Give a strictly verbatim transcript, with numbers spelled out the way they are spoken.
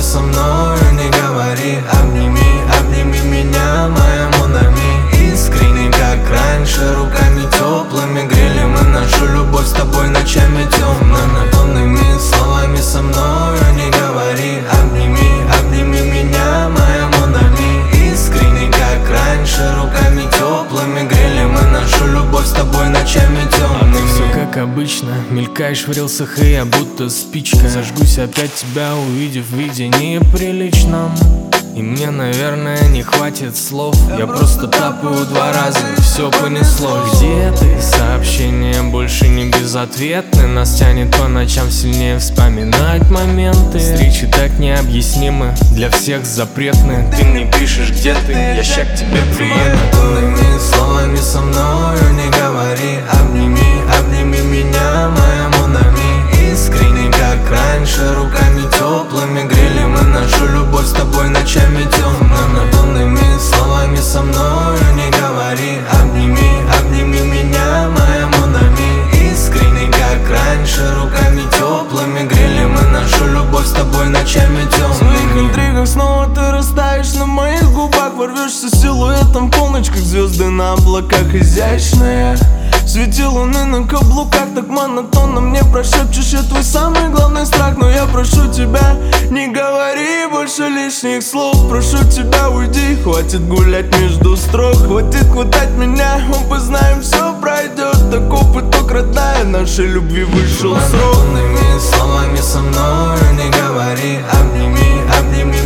словами со мною не говори. Обними, обними меня, моя Монами. Искренне, как раньше, руками теплыми грели мы нашу любовь с тобой ночами темными. Монотонными словами со мною не говори. Обними, обними меня, моя Монами. Искренне, как раньше, руками теплыми грели мы нашу любовь с тобой ночами темными. Все как обычно, мелькаешь в рилсах, и я будто спичка. Зажгусь опять тебя, увидев в видении приличном. И мне, наверное, не хватит слов. Я просто тапаю два раза, и все понеслось. Где ты? Сообщения больше не безответны. Нас тянет по ночам сильнее вспоминать моменты. Встречи так необъяснимы, для всех запретны. Ты мне пишешь, где ты, я ща к тебе приеду. Монотонными словами со мною не говори. Обними, обними меня, моя Монами. Искренне, как раньше, руками теплыми грели мы нашу любовь с тобой ночами темными. Монотонными словами со мною не говори. Обними, обними меня, моя Монами. Искренне, как раньше, руками теплыми грели мы нашу любовь с тобой ночами темными. В своих интригах снова ты растаешь на моих губах. Ворвешься силуэтом полночь, как звезды на облаках. Изящная свети луны на каблуках. Так монотонно мне прошепчешь, я твой самый главный страх. Но я прошу тебя, не говори больше лишних слов. Прошу тебя, уйди, хватит гулять между строк. Хватит хватать меня, оба знаем, все пройдет. Таков итог, родная, нашей любви вышел срок. Монотонными словами со мною не говори. Обними, обними